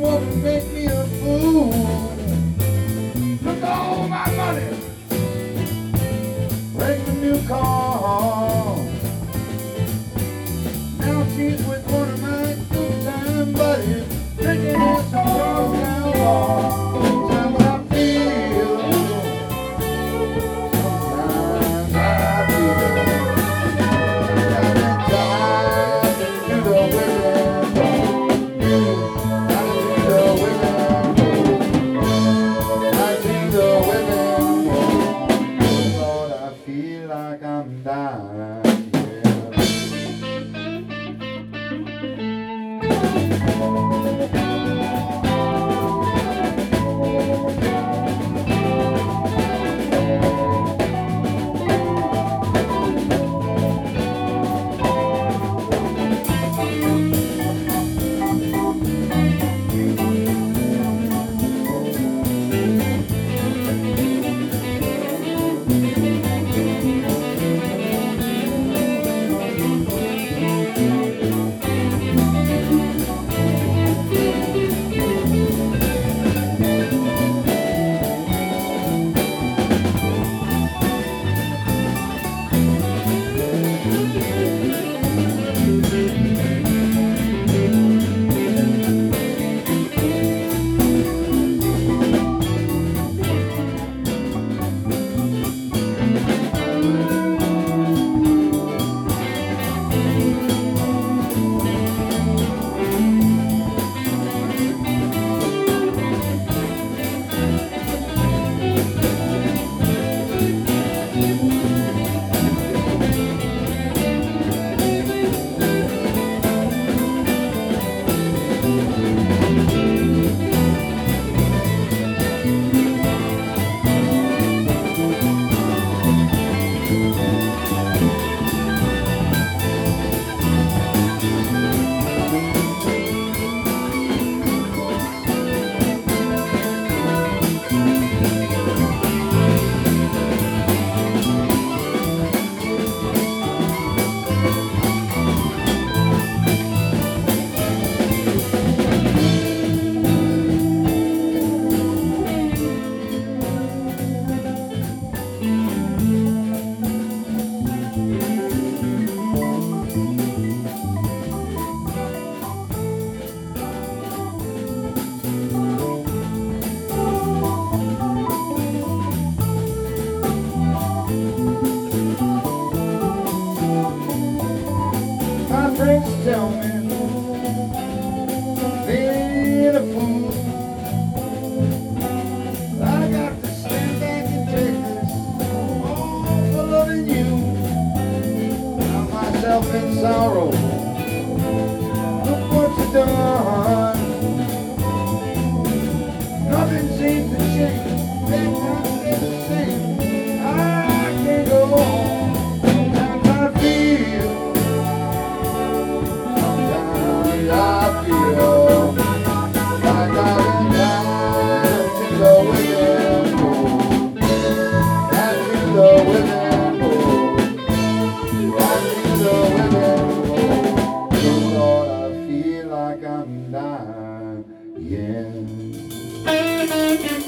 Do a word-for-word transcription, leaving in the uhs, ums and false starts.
woman make me a fool. Look at all my money, break a new car. Now she's with one of my good-time buddies, drinking at some Georgetown bar. Sometimes I feel, sometimes I feel I've been tied to the women, tied to the women, tied to the women. Lord, I feel like I'm dying. My friends tell me being a fool, I got to stand back and take this all for loving you. Found myself in sorrow, look what you done. Nothing seems to change, that time is the same. I can't go on. Sometimes I feel, I feel like I've been tied to the women pole, tied to the women pole, tied to the women pole. So Lord, I feel like I'm dying, yeah.